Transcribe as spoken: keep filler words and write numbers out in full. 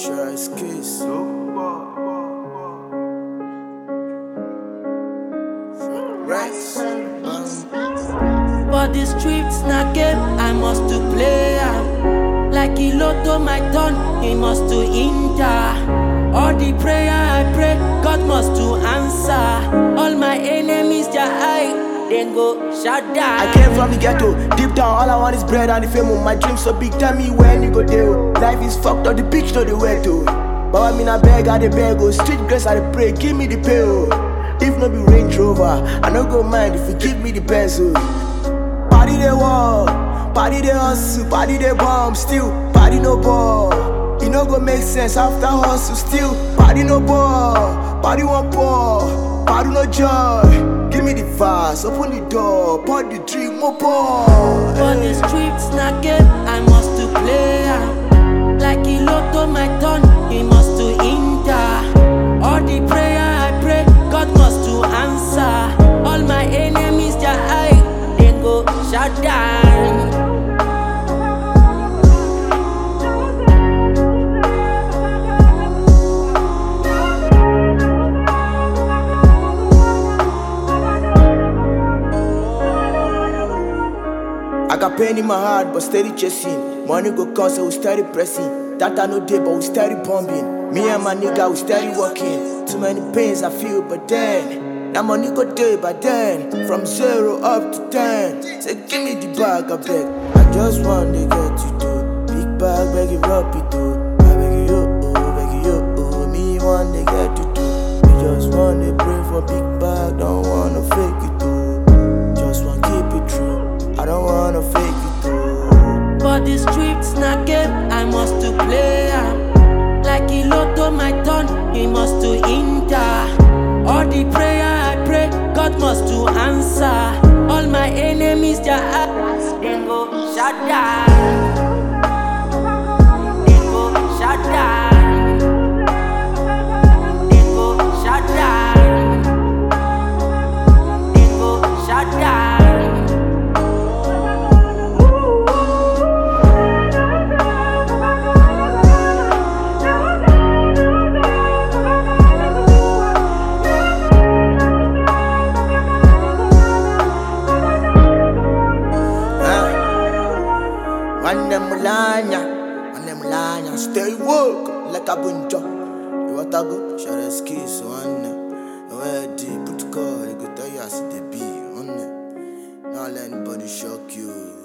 Sure as kiss. Rex. For the streets na game, I must to play am. Like he lotto my turn, he must to enter. All the prayer I pray, God must to answer. All my enemies their eye, then go shut down. I came from the ghetto, deep down all I want is bread and the fame. My dreams so big, tell me when you go there. Life is fucked up, the bitch know the way to. But I mean I beg, I the beg, oh. Street grace I the pray, give me the pay, oh. If no be Range Rover, I no go mind if you give me the pencil. Party they wall, party they hustle, party they bomb, still party no ball. It no go make sense after hustle, still party no ball, party one pour, party no joy. Give me the vase, open the door, pour the drink, more pour. For the streets na game, I must to play am. Like he lotto my turn, he must to enter. All the prayer I pray, God must to answer. All my enemies their eye, then go shut down. I got pain in my heart, but steady chasing. Money go come, so we steady pressing. That I no day, but we steady bombing. Me and my nigga, we steady working. Too many pains I feel, but then that money go day by then. From zero up to ten. Say, give me the bag, I beg. I just want to get you to big bag, beg it up, it too. I beg you, oh, beg you, oh. Me want to get you to. We just want to pray for big bag, don't wanna fake it too. Just want keep it true. I don't wanna fake it too. For the streets na game, I must to play am. Like he lotto my turn, he must to enter. All the prayer I pray, God must to answer. All my enemies their eyes, then go shut down. Then go shut down. Then go shut down. Then go shut down. Mulanya, ane mulanya, stay woke like a bunjo. You want to go? Share a skis one. Where deep put call, you go tell you as the be on. Not let anybody shock you.